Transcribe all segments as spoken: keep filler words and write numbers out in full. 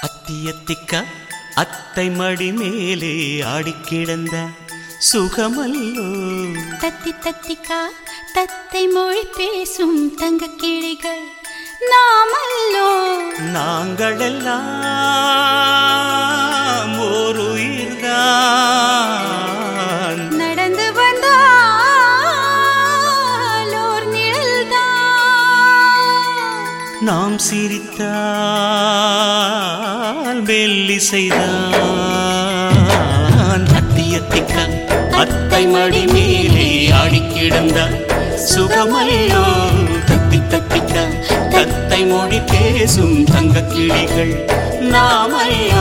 அத்தியத்திக்கா அத்தை மடி மேலே ஆடிக்கிடந்த சுகமல்லோ. தத்தி தத்திக்கா தத்தை மொழி பேசும் தங்க கிளிகள் நாமல்லோ. நாங்களெல்லாம் ஓர் உயிர்தான், நடந்து வந்தால் ஓர் நிழல்தான். நாம் சிரித்தால் மெல்லிசைதான். அத்தியத்திக்கா அத்தை மடி மேலே ஆடிக்கிடந்த சுகமல்லோ. தத்தி தத்திக்கா தத்தை மொழி பேசும் தங்க கிளிகள் நாமல்லோ.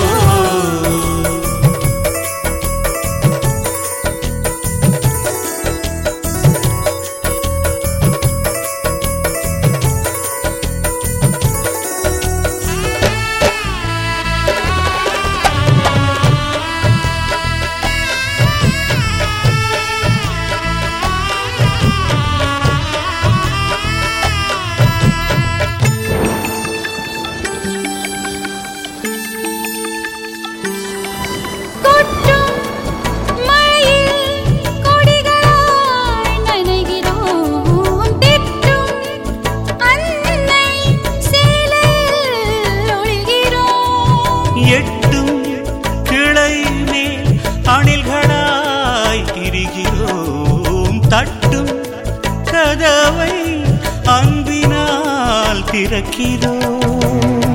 எட்டும் கிளை மேல் அணில்களாய் திரிகிறோம், தட்டும் கதவை அன்பினால் திறக்கிறோம்.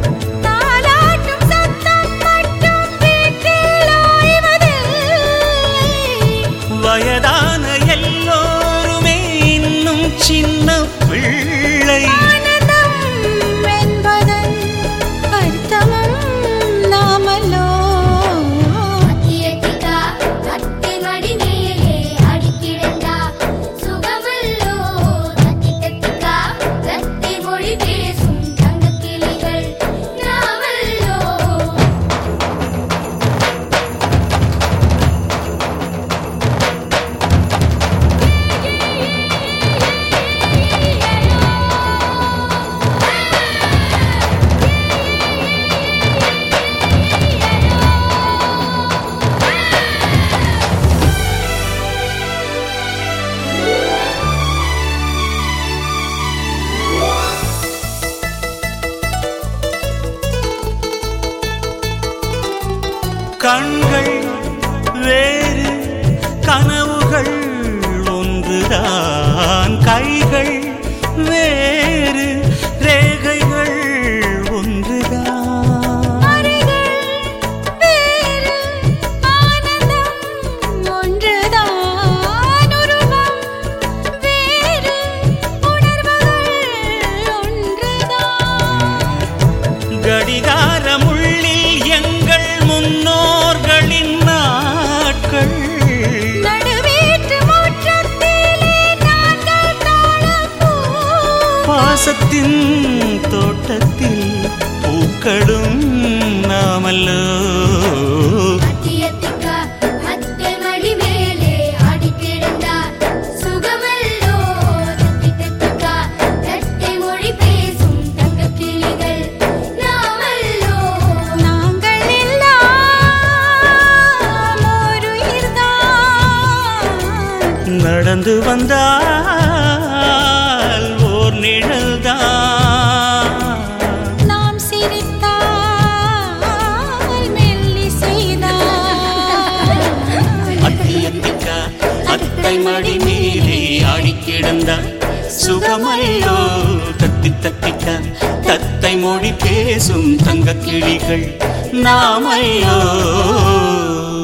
வயதான எல்லோருமே இன்னும் சின்ன பிள்ளை. கண்கள் வேறு கனவுகள் ஒன்றுதான், கைகள் வேறு ரேகைகள் ஒன்றுதான். கடிகாரமுள்ளில் எங்கள் முன்னோர்களின் நாட்கள், பாசத்தின் தோட்டத்தில் பூக்களும் நாமல்லோ. நடந்து வந்தால் ஓர் நிழல்தான், நாம் சிரித்தால் மெல்லிசைதான். அத்தியத்திக்கா அத்தை மடி மேலே ஆடிக்கிடந்த சுகமல்லோ. தத்தி தத்திக்கா தத்தை மொழி பேசும் தங்க கிளிகள் நாமல்லோ.